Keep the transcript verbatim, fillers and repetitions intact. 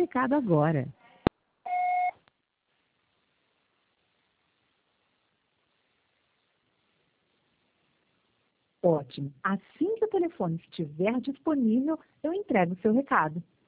recado agora. Ótimo. Assim que o telefone estiver disponível, eu entrego o seu recado.